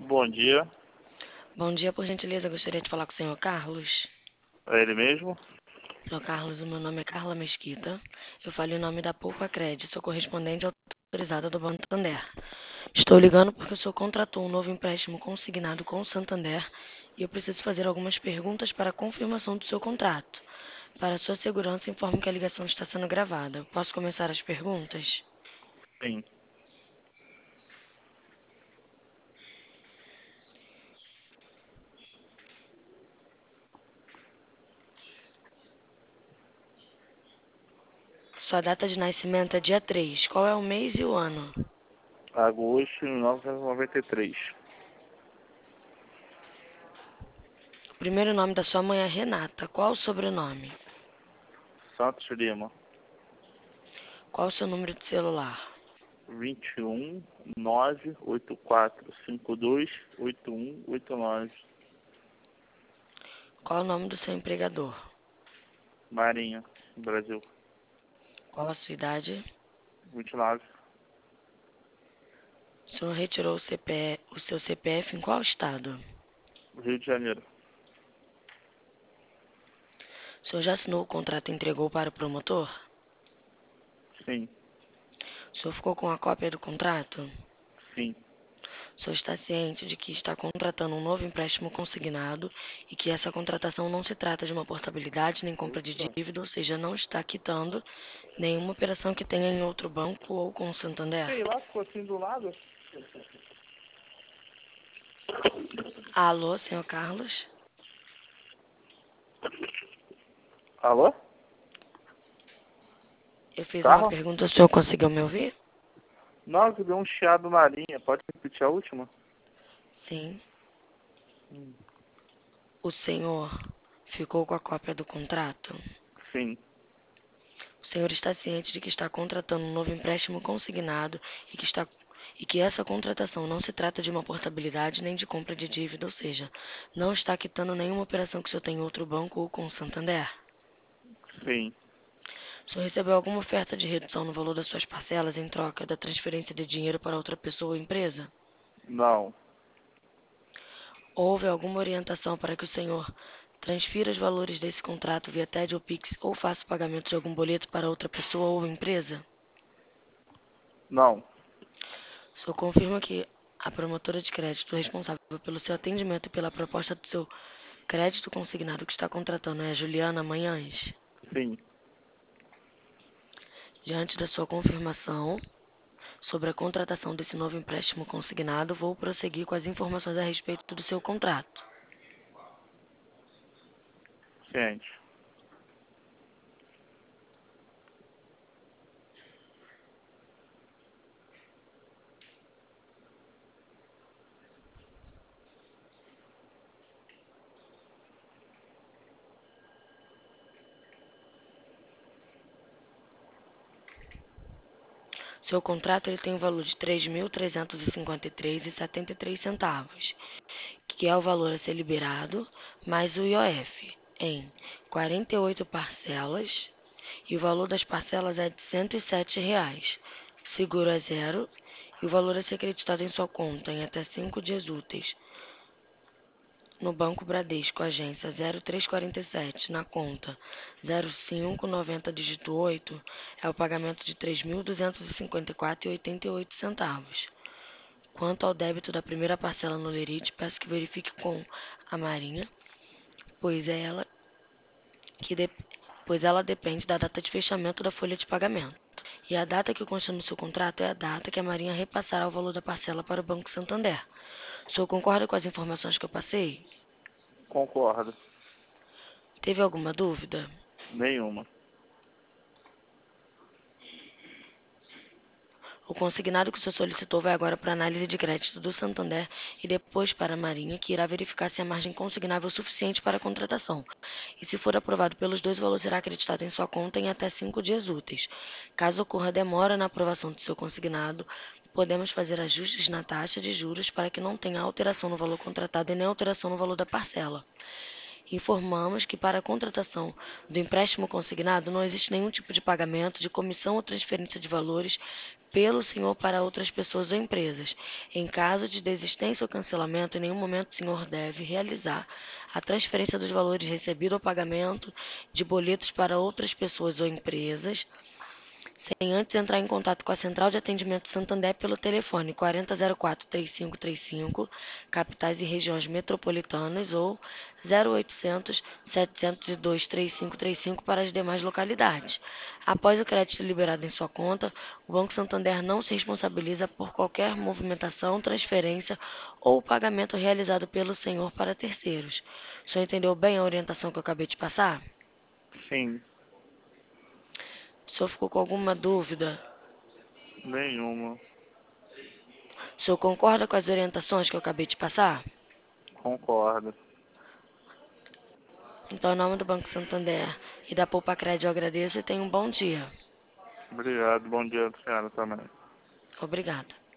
Bom dia, Bom dia, por gentileza, gostaria de falar com o senhor Carlos. é ele mesmo? Senhor Carlos, o meu nome é Carla Mesquita. Eu falo em nome da Poupa Crédito, sou correspondente autorizada do Banco Santander. Estou ligando porque o senhor contratou um novo empréstimo consignado com o Santander e eu preciso fazer algumas perguntas para a confirmação do seu contrato. Para sua segurança, informo que a ligação está sendo gravada. Posso começar as perguntas? Sim. Sua data de nascimento é dia 3. Qual é o mês e o ano? Agosto de 1993. O primeiro nome da sua mãe é Renata. Qual o sobrenome? Santos Lima. Qual o seu número de celular? 21 984 52 8189. Qual o nome do seu empregador? Marinha, Brasil. Qual a sua idade? 29. O senhor retirou o seu CPF em qual estado? Rio de Janeiro. O senhor já assinou o contrato e entregou para o promotor? Sim. O senhor ficou com a cópia do contrato? Sim. O senhor está ciente de que está contratando um novo empréstimo consignado e que essa contratação não se trata de uma portabilidade nem compra de dívida, ou seja, não está quitando nenhuma operação que tenha em outro banco ou com o Santander? Sei lá, ficou assim do lado. Alô, senhor Carlos? Alô? Eu fiz uma Carro? pergunta, o senhor conseguiu me ouvir? Nossa, deu um chiado na linha. Pode repetir a última? Sim. O senhor ficou com a cópia do contrato? Sim. O senhor está ciente de que está contratando um novo empréstimo consignado e que essa contratação não se trata de uma portabilidade nem de compra de dívida, ou seja, não está quitando nenhuma operação que o senhor tem em outro banco ou com o Santander? Sim. O senhor recebeu alguma oferta de redução no valor das suas parcelas em troca da transferência de dinheiro para outra pessoa ou empresa? Não. Houve alguma orientação para que o senhor transfira os valores desse contrato via TED ou Pix ou faça o pagamento de algum boleto para outra pessoa ou empresa? Não. O senhor confirma que a promotora de crédito responsável pelo seu atendimento e pela proposta do seu crédito consignado que está contratando é a Juliana Manhães? Sim. Diante da sua confirmação sobre a contratação desse novo empréstimo consignado, vou prosseguir com as informações a respeito do seu contrato. Ciente. Seu contrato ele tem o valor de R$ 3.353,73, que é o valor a ser liberado, mais o IOF, em 48 parcelas, e o valor das parcelas é de R$ 107. Seguro é zero, e o valor a ser acreditado em sua conta em até 5 dias úteis. No Banco Bradesco, agência 0347, na conta 0590 dígito 8, é o pagamento de R$ 3.254,88. Quanto ao débito da primeira parcela no Lerite, peço que verifique com a Marinha, pois é ela que de- pois ela depende da data de fechamento da folha de pagamento. E a data que consta no seu contrato é a data que a Marinha repassará o valor da parcela para o Banco Santander. O senhor concorda com as informações que eu passei? Concordo. Teve alguma dúvida? Nenhuma. O consignado que o senhor solicitou vai agora para a análise de crédito do Santander e depois para a Marinha, que irá verificar se a margem consignável é suficiente para a contratação. E se for aprovado pelos dois, o valor será acreditado em sua conta em até 5 dias úteis. Caso ocorra demora na aprovação do seu consignado, podemos fazer ajustes na taxa de juros para que não tenha alteração no valor contratado e nem alteração no valor da parcela. Informamos que para a contratação do empréstimo consignado não existe nenhum tipo de pagamento de comissão ou transferência de valores pelo senhor para outras pessoas ou empresas. Em caso de desistência ou cancelamento, em nenhum momento o senhor deve realizar a transferência dos valores recebidos ou pagamento de boletos para outras pessoas ou empresas, sem antes entrar em contato com a Central de Atendimento Santander pelo telefone 4004-3535, capitais e regiões metropolitanas, ou 0800 702 3535 para as demais localidades. Após o crédito liberado em sua conta, o Banco Santander não se responsabiliza por qualquer movimentação, transferência ou pagamento realizado pelo senhor para terceiros. O senhor entendeu bem a orientação que eu acabei de passar? Sim, O senhor ficou com alguma dúvida? nenhuma. O senhor concorda com as orientações que eu acabei de passar? Concordo. Então, em nome do Banco Santander e da Poupa Crédito, eu agradeço e tenha um bom dia. Obrigado. Bom dia, senhora também. Obrigada.